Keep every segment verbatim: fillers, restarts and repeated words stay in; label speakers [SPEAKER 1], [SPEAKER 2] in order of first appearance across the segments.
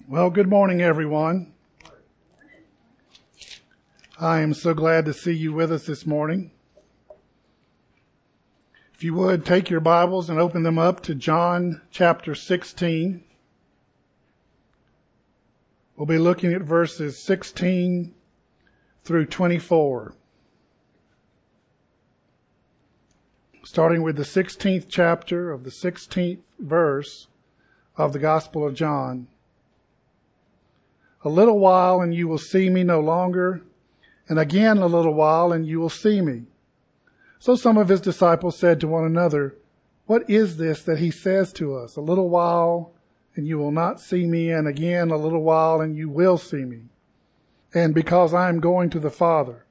[SPEAKER 1] Well, good morning, everyone. I am so glad to see you with us this morning. If you would, take your Bibles and open them up to John chapter sixteen. We'll be looking at verses sixteen through twenty-four. Starting with the sixteenth chapter of the sixteenth verse of the Gospel of John. A little while and you will see me no longer, and again a little while and you will see me. So some of his disciples said to one another, "What is this that he says to us? A little while and you will not see me, and again a little while and you will see me. And because I am going to the Father."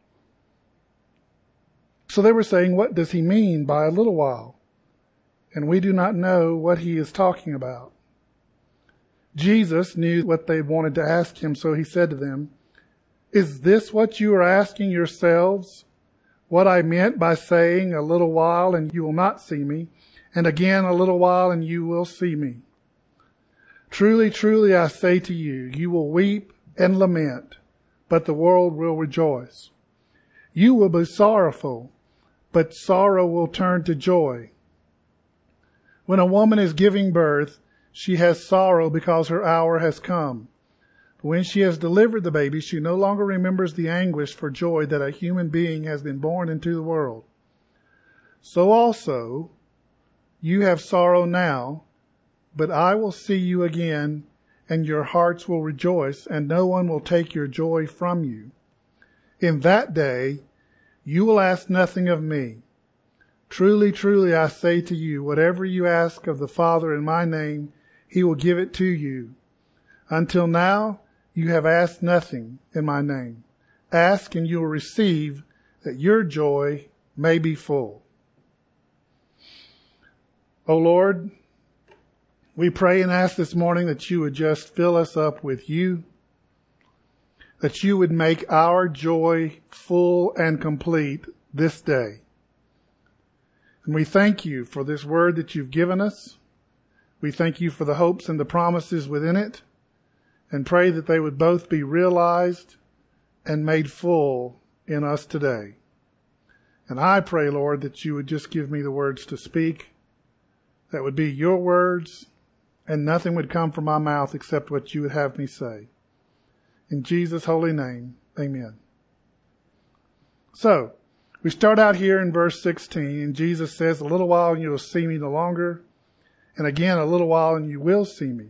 [SPEAKER 1] So they were saying, "What does he mean by a little while?" And we do not know what he is talking about. Jesus knew what they wanted to ask him, so he said to them, "Is this what you are asking yourselves? What I meant by saying, a little while and you will not see me, and again a little while and you will see me? Truly, truly, I say to you, you will weep and lament, but the world will rejoice. You will be sorrowful, but sorrow will turn to joy. When a woman is giving birth, she has sorrow because her hour has come. But when she has delivered the baby, she no longer remembers the anguish for joy that a human being has been born into the world. So also, you have sorrow now, but I will see you again, and your hearts will rejoice, and no one will take your joy from you. In that day, you will ask nothing of me. Truly, truly, I say to you, whatever you ask of the Father in my name, he will give it to you. Until now, you have asked nothing in my name. Ask and you will receive, that your joy may be full." O Lord, we pray and ask this morning that you would just fill us up with you, that you would make our joy full and complete this day. And we thank you for this word that you've given us. We thank you for the hopes and the promises within it, and pray that they would both be realized and made full in us today. And I pray, Lord, that you would just give me the words to speak, that would be your words, and nothing would come from my mouth except what you would have me say. In Jesus' holy name, amen. So, we start out here in verse sixteen, and Jesus says, "A little while and you will see me no longer, and again a little while and you will see me."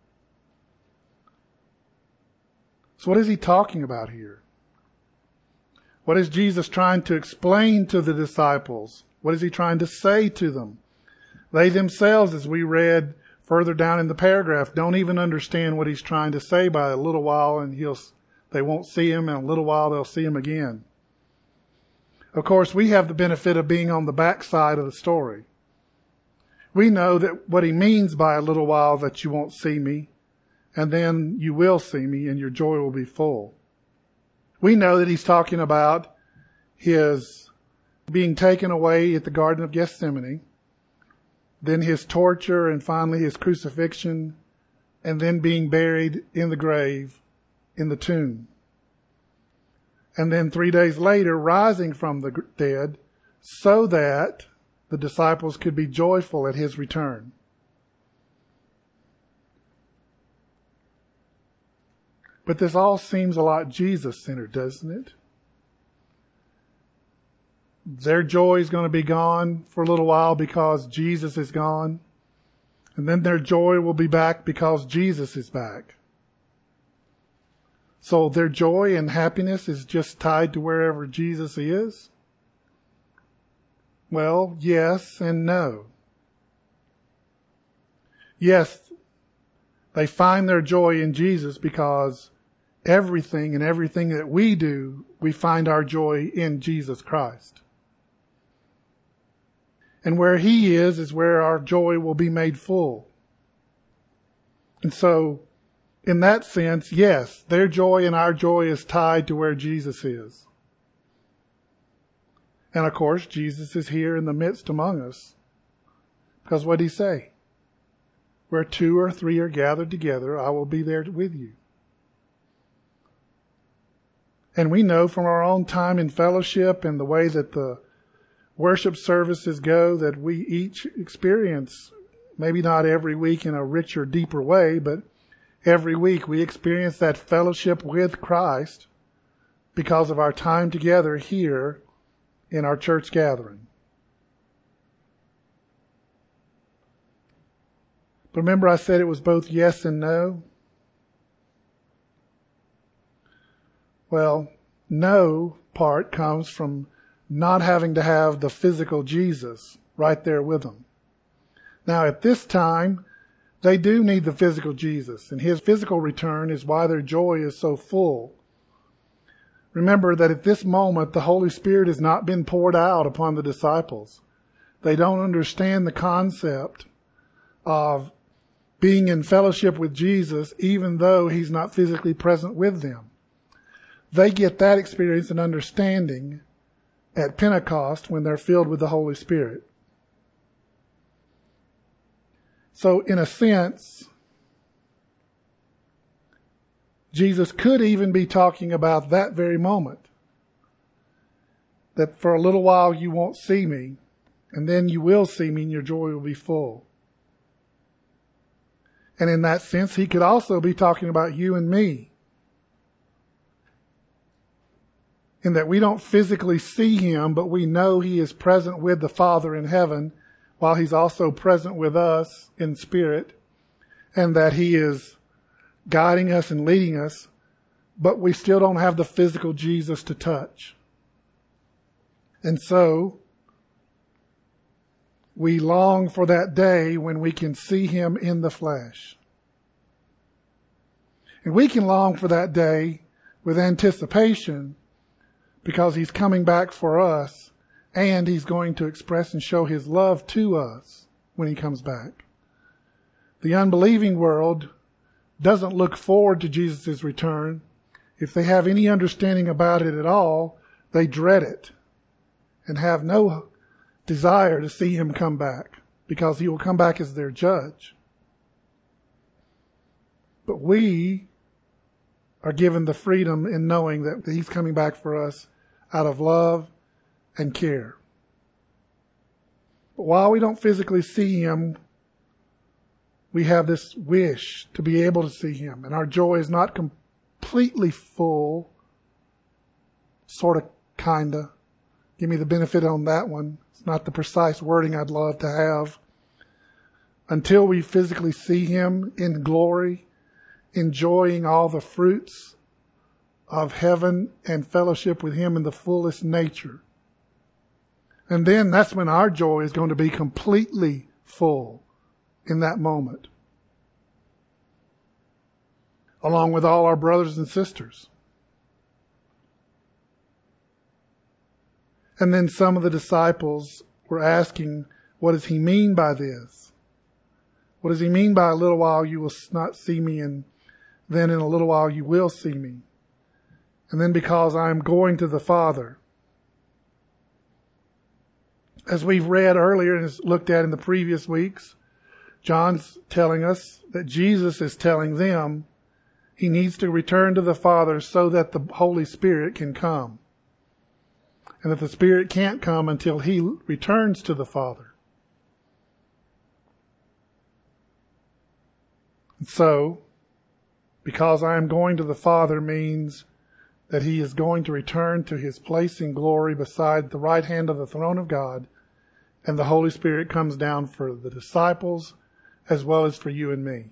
[SPEAKER 1] So what is he talking about here? What is Jesus trying to explain to the disciples? What is he trying to say to them? They themselves, as we read further down in the paragraph, don't even understand what he's trying to say by a little while and he'll, they won't see him, and a little while they'll see him again. Of course, we have the benefit of being on the backside of the story. We know that what he means by a little while, that you won't see me, and then you will see me and your joy will be full. We know that he's talking about his being taken away at the Garden of Gethsemane, then his torture, and finally his crucifixion, and then being buried in the grave, in the tomb. And then three days later, rising from the dead, so that the disciples could be joyful at his return. But this all seems a lot Jesus-centered, doesn't it? Their joy is going to be gone for a little while because Jesus is gone. And then their joy will be back because Jesus is back. So their joy and happiness is just tied to wherever Jesus is? Well, yes and no. Yes, they find their joy in Jesus because everything and everything that we do, we find our joy in Jesus Christ. And where he is, is where our joy will be made full. And so, in that sense, yes, their joy and our joy is tied to where Jesus is. And of course, Jesus is here in the midst among us. Because what did he say? where two or three are gathered together, I will be there with you. And we know from our own time in fellowship and the way that the worship services go that we each experience, maybe not every week in a richer, deeper way, but every week we experience that fellowship with Christ because of our time together here in our church gathering. But remember I said it was both yes and no? Well, no part comes from not having to have the physical Jesus right there with them. Now at this time, they do need the physical Jesus, and his physical return is why their joy is so full. Remember that at this moment, the Holy Spirit has not been poured out upon the disciples. They don't understand the concept of being in fellowship with Jesus, even though he's not physically present with them. They get that experience and understanding at Pentecost when they're filled with the Holy Spirit. So in a sense, Jesus could even be talking about that very moment. That for a little while you won't see me, and then you will see me and your joy will be full. And in that sense, he could also be talking about you and me. In that we don't physically see him, but we know he is present with the Father in heaven, while he's also present with us in spirit, and that he is guiding us and leading us, but we still don't have the physical Jesus to touch. And so, we long for that day when we can see him in the flesh. And we can long for that day with anticipation because he's coming back for us, and he's going to express and show his love to us when he comes back. The unbelieving world doesn't look forward to Jesus' return. If they have any understanding about it at all, they dread it and have no desire to see him come back because he will come back as their judge. But we are given the freedom in knowing that he's coming back for us out of love and care. But while we don't physically see him, we have this wish to be able to see him. And our joy is not completely full, sort of, kind of. Give me the benefit on that one. It's not the precise wording I'd love to have. Until we physically see him in glory, enjoying all the fruits of heaven and fellowship with him in the fullest nature. And then that's when our joy is going to be completely full in that moment. Along with all our brothers and sisters. And then some of the disciples were asking, what does he mean by this? What does he mean by a little while you will not see me, and then in a little while you will see me? And then because I am going to the Father. As we've read earlier and looked at in the previous weeks, John's telling us that Jesus is telling them he needs to return to the Father so that the Holy Spirit can come. And that the Spirit can't come until he returns to the Father. And so, because I am going to the Father means that he is going to return to his place in glory beside the right hand of the throne of God, and the Holy Spirit comes down for the disciples as well as for you and me.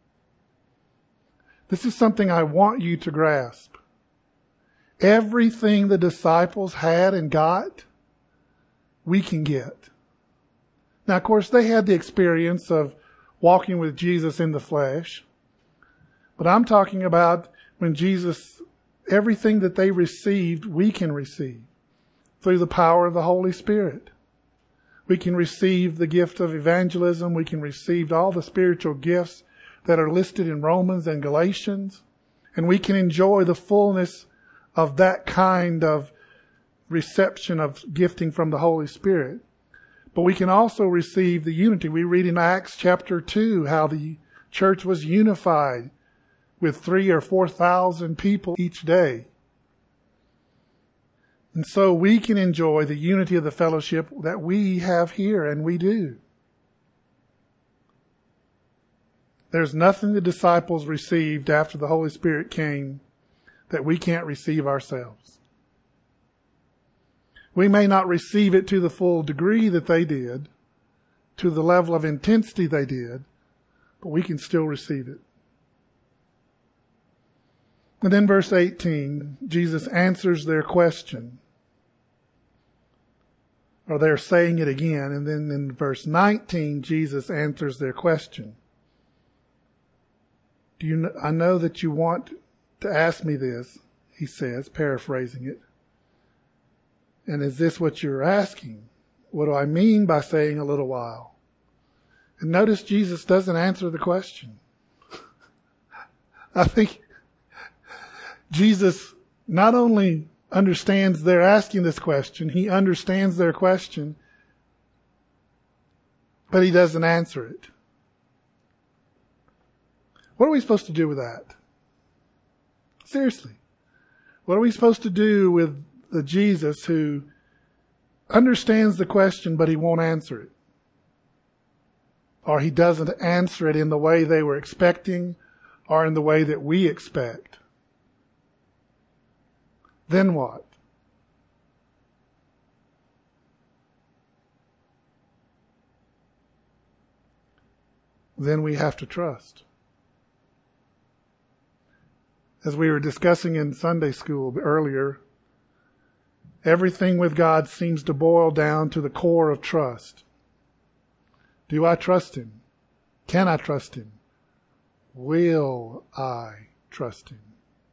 [SPEAKER 1] This is something I want you to grasp. Everything the disciples had and got, we can get. Now, of course, they had the experience of walking with Jesus in the flesh. But I'm talking about when Jesus, everything that they received, we can receive through the power of the Holy Spirit. We can receive the gift of evangelism. We can receive all the spiritual gifts that are listed in Romans and Galatians. And we can enjoy the fullness of that kind of reception of gifting from the Holy Spirit. But we can also receive the unity. We read in Acts chapter two how the church was unified with three or four thousand people each day. And so we can enjoy the unity of the fellowship that we have here, and we do. There's nothing the disciples received after the Holy Spirit came that we can't receive ourselves. We may not receive it to the full degree that they did, to the level of intensity they did, but we can still receive it. And then verse eighteen, Jesus answers their question. Or they're saying it again. And then in verse nineteen, Jesus answers their question. Do you? I know that you want to ask me this, he says, paraphrasing it. And is this what you're asking? What do I mean by saying a little while? And notice Jesus doesn't answer the question. I think Jesus not only understands they're asking this question, he understands their question, but he doesn't answer it. What are we supposed to do with that? Seriously. What are we supposed to do with the Jesus who understands the question, but he won't answer it? Or he doesn't answer it in the way they were expecting or in the way that we expect? Then what? Then we have to trust. As we were discussing in Sunday school earlier, everything with God seems to boil down to the core of trust. Do I trust him? Can I trust him? Will I trust him?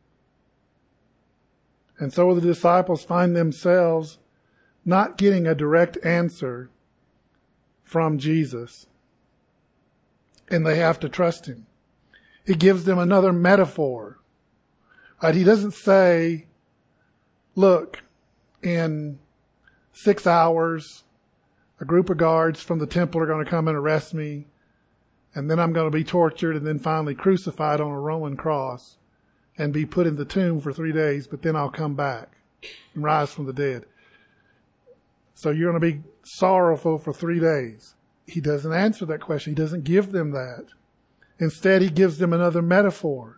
[SPEAKER 1] And so the disciples find themselves not getting a direct answer from Jesus, and they have to trust him. He gives them another metaphor. Right? He doesn't say, look, in six hours, a group of guards from the temple are going to come and arrest me, and then I'm going to be tortured and then finally crucified on a Roman cross and be put in the tomb for three days, but then I'll come back and rise from the dead. So you're going to be sorrowful for three days. He doesn't answer that question. He doesn't give them that. Instead, he gives them another metaphor,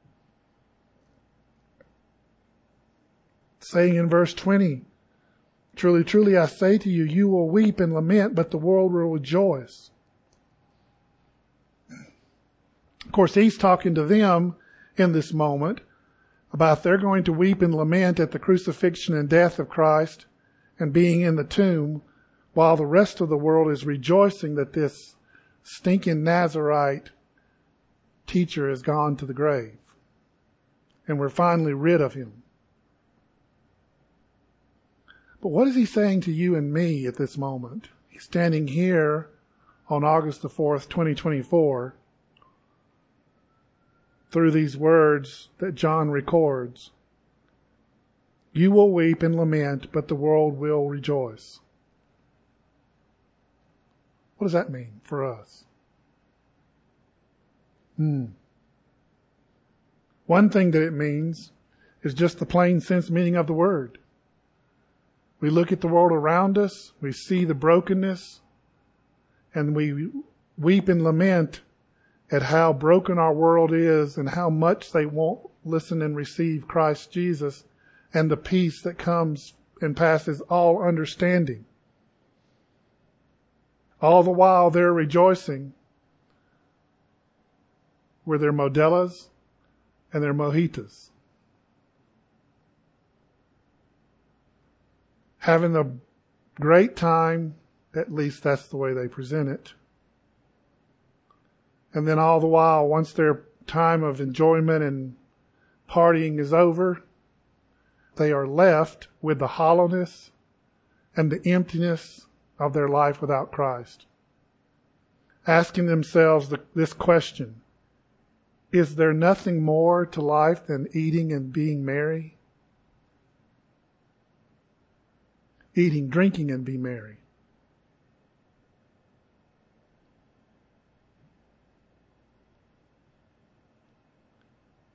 [SPEAKER 1] saying in verse twenty, truly, truly, I say to you, you will weep and lament, but the world will rejoice. Of course, he's talking to them in this moment about they're going to weep and lament at the crucifixion and death of Christ and being in the tomb, while the rest of the world is rejoicing that this stinking Nazarite teacher has gone to the grave and we're finally rid of him. But what is he saying to you and me at this moment? He's standing here on August the fourth, twenty twenty-four, through these words that John records. You will weep and lament, but the world will rejoice. What does that mean for us? Hmm. One thing that it means is just the plain sense meaning of the word. We look at the world around us, we see the brokenness, and we weep and lament at how broken our world is and how much they won't listen and receive Christ Jesus and the peace that comes and passes all understanding. All the while they're rejoicing with their Modelas and their Mojitas, having a great time. At least that's the way they present it. And then all the while, once their time of enjoyment and partying is over, they are left with the hollowness and the emptiness of their life without Christ, asking themselves the, this question: is there nothing more to life than eating and being merry? Eating, drinking, and be merry.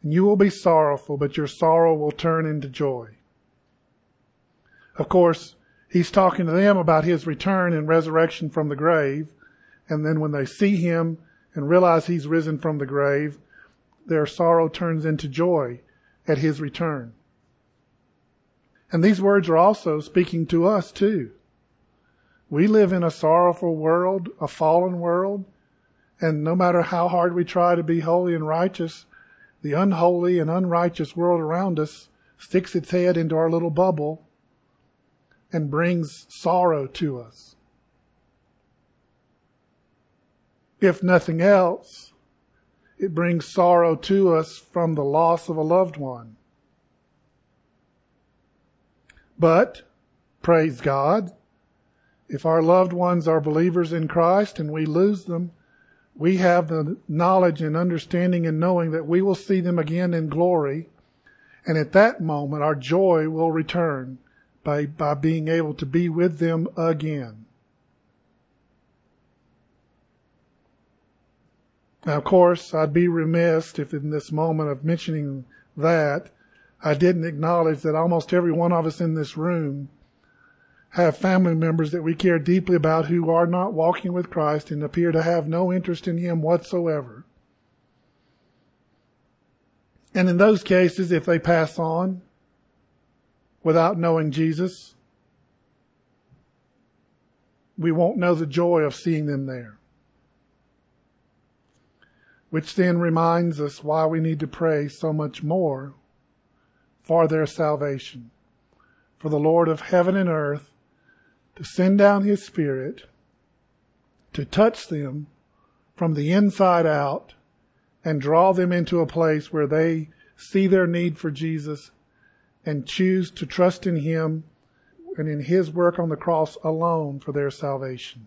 [SPEAKER 1] And you will be sorrowful, but your sorrow will turn into joy. Of course, he's talking to them about his return and resurrection from the grave. And then when they see him and realize he's risen from the grave, their sorrow turns into joy at his return. And these words are also speaking to us too. We live in a sorrowful world, a fallen world, and no matter how hard we try to be holy and righteous, the unholy and unrighteous world around us sticks its head into our little bubble and brings sorrow to us. If nothing else, it brings sorrow to us from the loss of a loved one. But, praise God, if our loved ones are believers in Christ and we lose them, we have the knowledge and understanding and knowing that we will see them again in glory. And at that moment, our joy will return by, by being able to be with them again. Now, of course, I'd be remiss if in this moment of mentioning that, I didn't acknowledge that almost every one of us in this room have family members that we care deeply about who are not walking with Christ and appear to have no interest in Him whatsoever. And in those cases, if they pass on without knowing Jesus, we won't know the joy of seeing them there. Which then reminds us why we need to pray so much more for their salvation. For the Lord of heaven and earth to send down His Spirit to touch them from the inside out and draw them into a place where they see their need for Jesus and choose to trust in Him and in His work on the cross alone for their salvation.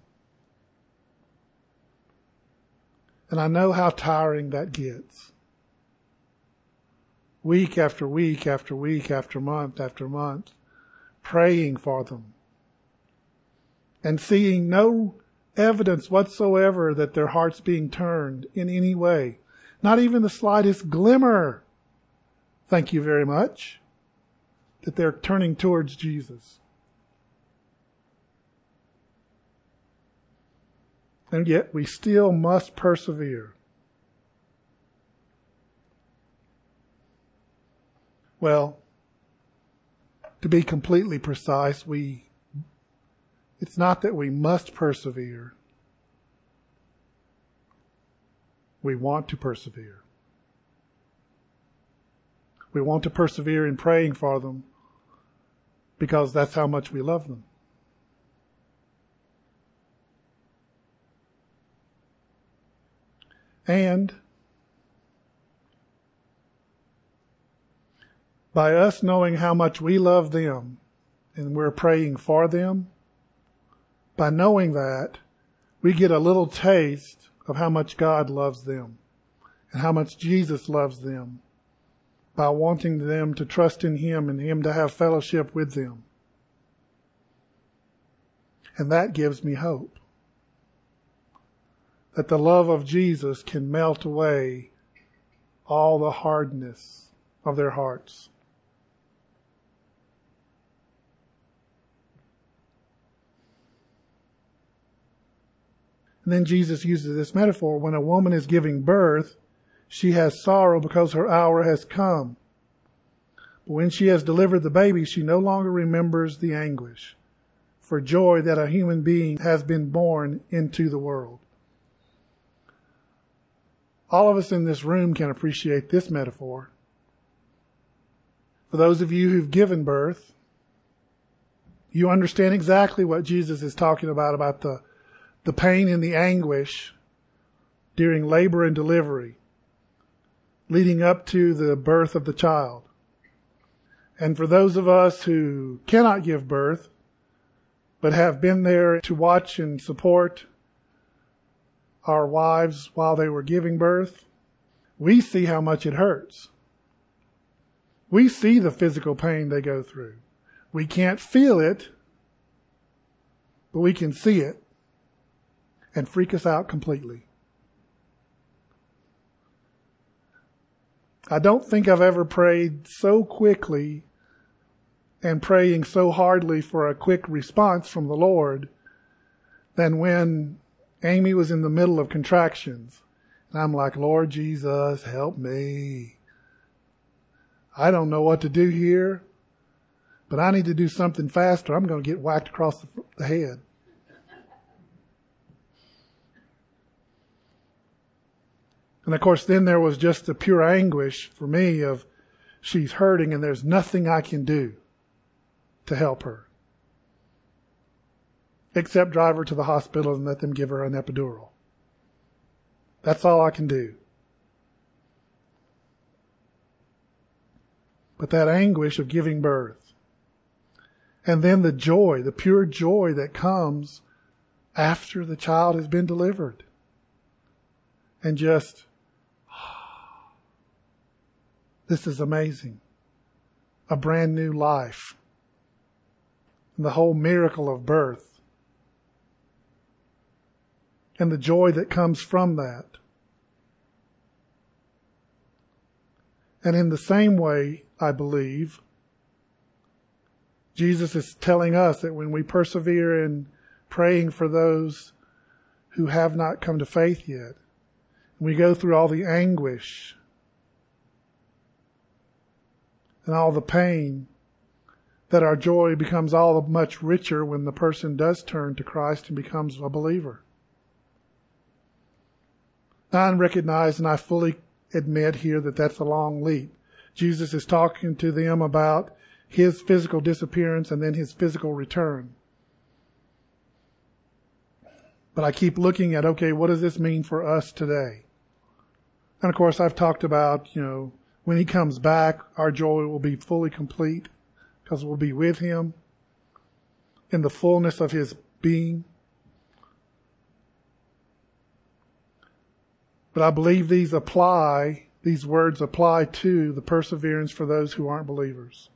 [SPEAKER 1] And I know how tiring that gets. Week after week after week after month after month, praying for them and seeing no evidence whatsoever that their heart's being turned in any way. Not even the slightest glimmer, thank you very much, that they're turning towards Jesus. And yet we still must persevere. Well, to be completely precise, we it's not that we must persevere. We want to persevere. We want to persevere in praying for them because that's how much we love them. And by us knowing how much we love them and we're praying for them, by knowing that, we get a little taste of how much God loves them and how much Jesus loves them by wanting them to trust in Him and Him to have fellowship with them. And that gives me hope that the love of Jesus can melt away all the hardness of their hearts. And then Jesus uses this metaphor. When a woman is giving birth, she has sorrow because her hour has come. But when she has delivered the baby, she no longer remembers the anguish for joy that a human being has been born into the world. All of us in this room can appreciate this metaphor. For those of you who've given birth, you understand exactly what Jesus is talking about, about the The pain and the anguish during labor and delivery, leading up to the birth of the child. And for those of us who cannot give birth, but have been there to watch and support our wives while they were giving birth, we see how much it hurts. We see the physical pain they go through. We can't feel it, but we can see it. And freak us out completely. I don't think I've ever prayed so quickly and praying so hardly for a quick response from the Lord than when Amy was in the middle of contractions. And I'm like, Lord Jesus, help me. I don't know what to do here, but I need to do something faster. I'm going to get whacked across the head. And of course, then there was just the pure anguish for me of she's hurting and there's nothing I can do to help her, except drive her to the hospital and let them give her an epidural. That's all I can do. But that anguish of giving birth, and then the joy, the pure joy that comes after the child has been delivered, and just, this is amazing. A brand new life. And the whole miracle of birth. And the joy that comes from that. And in the same way, I believe, Jesus is telling us that when we persevere in praying for those who have not come to faith yet, we go through all the anguish and all the pain, that our joy becomes all the much richer when the person does turn to Christ and becomes a believer. I recognize and I fully admit here that that's a long leap. Jesus is talking to them about his physical disappearance and then his physical return. But I keep looking at, okay, what does this mean for us today? And of course, I've talked about, you know, when he comes back, our joy will be fully complete because we'll be with him in the fullness of his being. But I believe these apply, these words apply to the perseverance for those who aren't believers.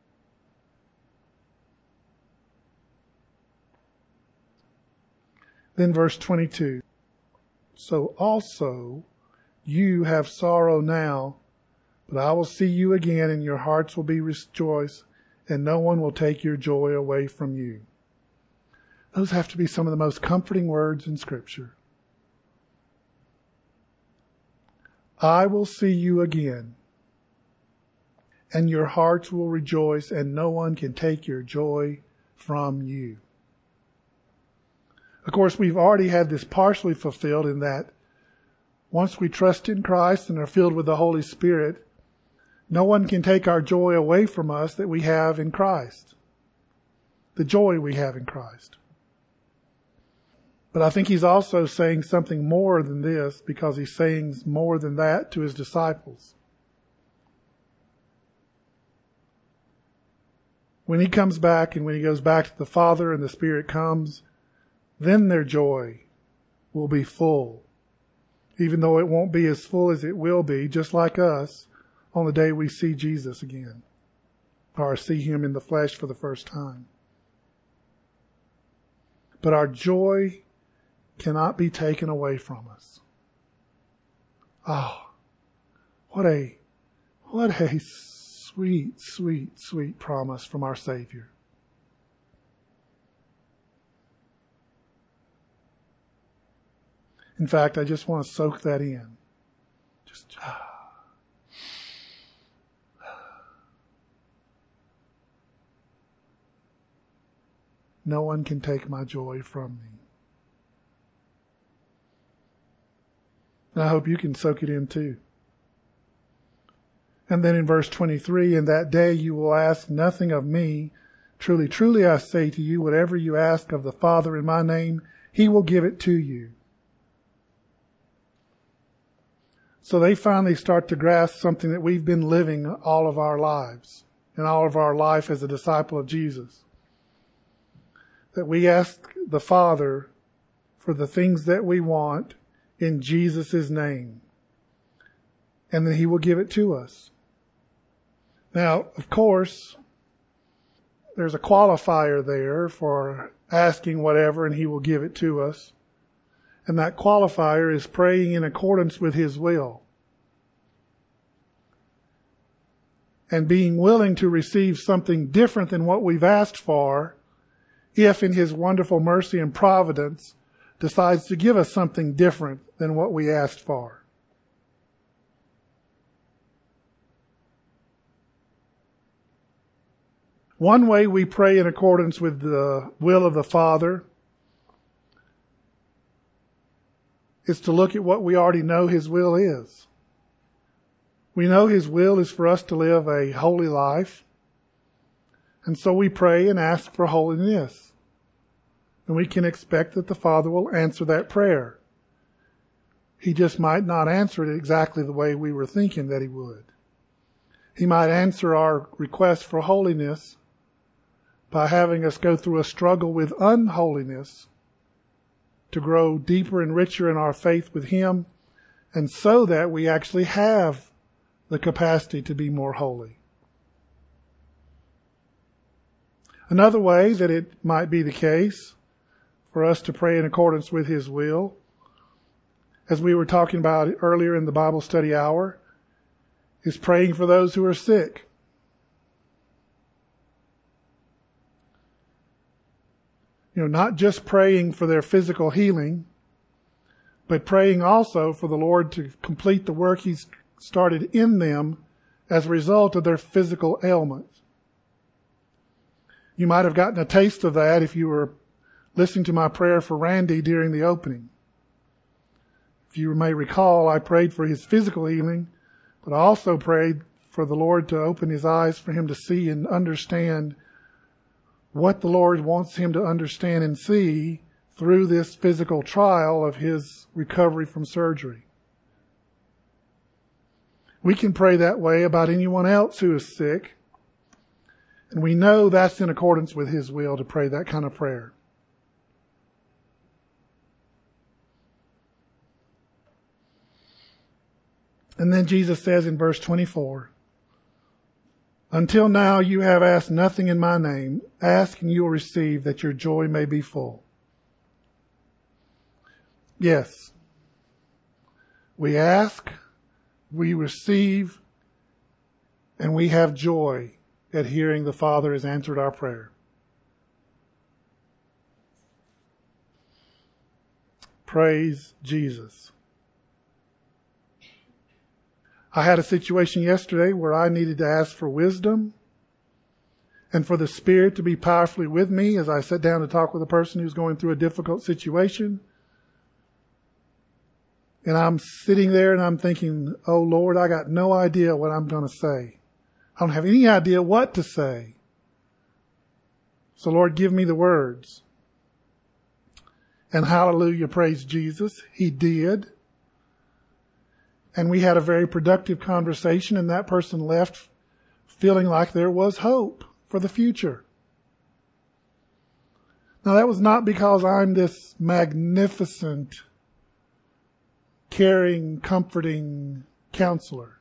[SPEAKER 1] Then verse twenty-two. So also you have sorrow now, but I will see you again, and your hearts will be rejoiced, and no one will take your joy away from you. Those have to be some of the most comforting words in Scripture. I will see you again, and your hearts will rejoice, and no one can take your joy from you. Of course, we've already had this partially fulfilled in that once we trust in Christ and are filled with the Holy Spirit, no one can take our joy away from us that we have in Christ. The joy we have in Christ. But I think he's also saying something more than this, because he's saying more than that to his disciples. When he comes back and when he goes back to the Father and the Spirit comes, then their joy will be full. Even though it won't be as full as it will be, just like us, on the day we see Jesus again, or see him in the flesh for the first time. But our joy cannot be taken away from us. Oh, what a, what a sweet, sweet, sweet promise from our Savior. In fact, I just want to soak that in. Just, ah. No one can take my joy from me. And I hope you can soak it in too. And then in verse twenty-three, in that day you will ask nothing of me. Truly, truly I say to you, whatever you ask of the Father in my name, he will give it to you. So they finally start to grasp something that we've been living all of our lives, and all of our life as a disciple of Jesus. That we ask the Father for the things that we want in Jesus' name. And then he will give it to us. Now, of course, there's a qualifier there for asking whatever and he will give it to us. And that qualifier is praying in accordance with his will. and being willing to receive something different than what we've asked for, if in His wonderful mercy and providence decides to give us something different than what we asked for. One way we pray in accordance with the will of the Father is to look at what we already know His will is. We know His will is for us to live a holy life, and so we pray and ask for holiness. And we can expect that the Father will answer that prayer. He just might not answer it exactly the way we were thinking that He would. He might answer our request for holiness by having us go through a struggle with unholiness to grow deeper and richer in our faith with Him, and so that we actually have the capacity to be more holy. Another way that it might be the case for us to pray in accordance with His will, as we were talking about earlier in the Bible study hour, is praying for those who are sick. You know, not just praying for their physical healing, but praying also for the Lord to complete the work He's started in them as a result of their physical ailments. You might have gotten a taste of that if you were listening to my prayer for Randy during the opening. If you may recall, I prayed for his physical healing, but I also prayed for the Lord to open his eyes for him to see and understand what the Lord wants him to understand and see through this physical trial of his recovery from surgery. We can pray that way about anyone else who is sick, and we know that's in accordance with His will to pray that kind of prayer. And then Jesus says in verse twenty-four, "Until now you have asked nothing in my name. Ask and you will receive, that your joy may be full." Yes. We ask, we receive, and we have joy at hearing the Father has answered our prayer. Praise Jesus. I had a situation yesterday where I needed to ask for wisdom and for the Spirit to be powerfully with me as I sat down to talk with a person who's going through a difficult situation. And I'm sitting there and I'm thinking, oh Lord, I got no idea what I'm going to say. I don't have any idea what to say. So Lord, give me the words. And hallelujah, praise Jesus. He did. And we had a very productive conversation, and that person left feeling like there was hope for the future. Now that was not because I'm this magnificent, caring, comforting counselor.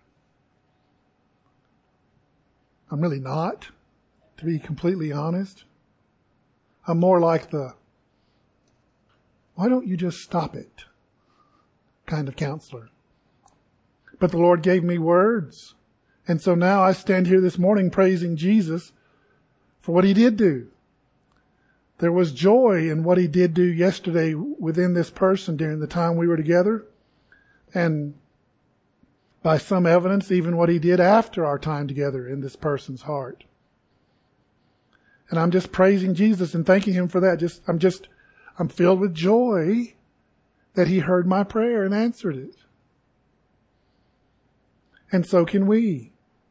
[SPEAKER 1] I'm really not, to be completely honest. I'm more like the, why don't you just stop it kind of counselor. But the Lord gave me words. And so now I stand here this morning praising Jesus for what He did do. There was joy in what He did do yesterday within this person during the time we were together. And by some evidence, even what He did after our time together in this person's heart. And I'm just praising Jesus and thanking Him for that. Just, I'm just, I'm filled with joy that He heard my prayer and answered it. And so can we,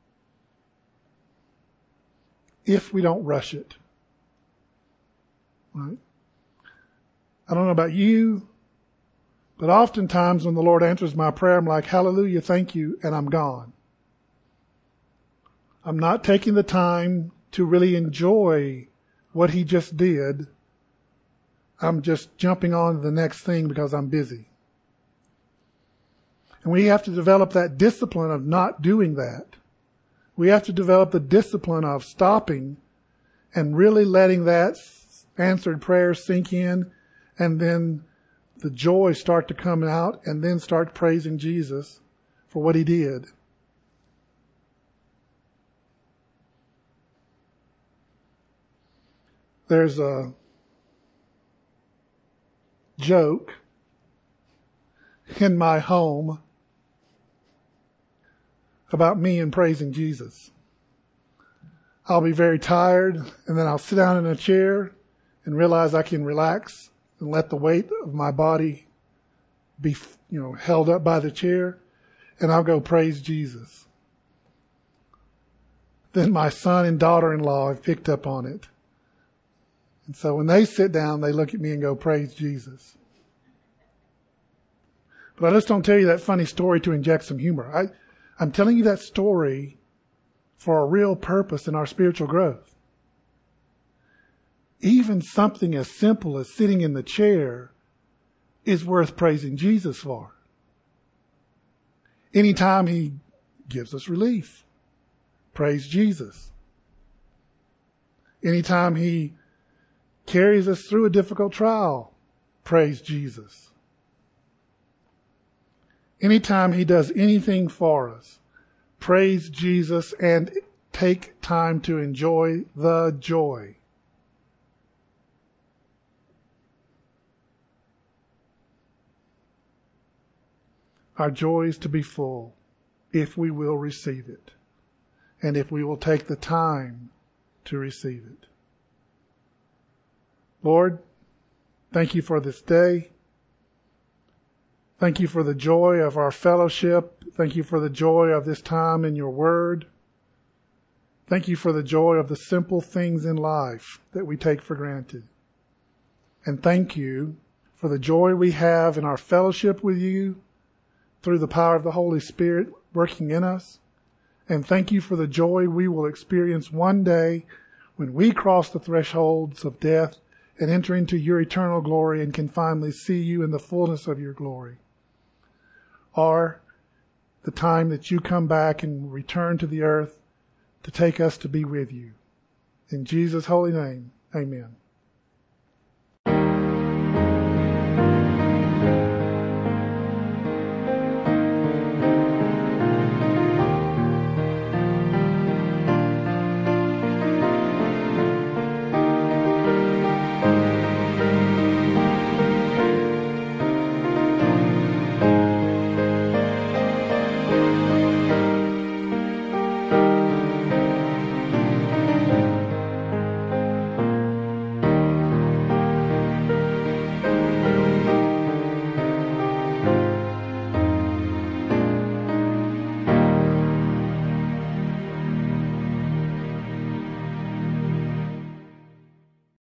[SPEAKER 1] if we don't rush it. Right? I don't know about you, but oftentimes when the Lord answers my prayer, I'm like, hallelujah, thank you, and I'm gone. I'm not taking the time to really enjoy what He just did. I'm just jumping on to the next thing because I'm busy. And we have to develop that discipline of not doing that. We have to develop the discipline of stopping and really letting that answered prayer sink in, and then the joy start to come out, and then start praising Jesus for what He did. There's a joke in my home about me and praising Jesus. I'll be very tired, and then I'll sit down in a chair and realize I can relax and let the weight of my body be, you know, held up by the chair, and I'll go praise Jesus. Then my son and daughter-in-law have picked up on it. And so when they sit down, they look at me and go, praise Jesus. But I just don't tell you that funny story to inject some humor. I, I'm telling you that story for a real purpose in our spiritual growth. Even something as simple as sitting in the chair is worth praising Jesus for. Anytime he gives us relief, praise Jesus. Anytime he carries us through a difficult trial, praise Jesus. Anytime he does anything for us, praise Jesus and take time to enjoy the joy. Our joy is to be full if we will receive it, and if we will take the time to receive it. Lord, thank you for this day. Thank you for the joy of our fellowship. Thank you for the joy of this time in your word. Thank you for the joy of the simple things in life that we take for granted. And thank you for the joy we have in our fellowship with you through the power of the Holy Spirit working in us. And thank you for the joy we will experience one day when we cross the thresholds of death and enter into your eternal glory and can finally see you in the fullness of your glory. Or the time that you come back and return to the earth to take us to be with you. In Jesus' holy name, amen.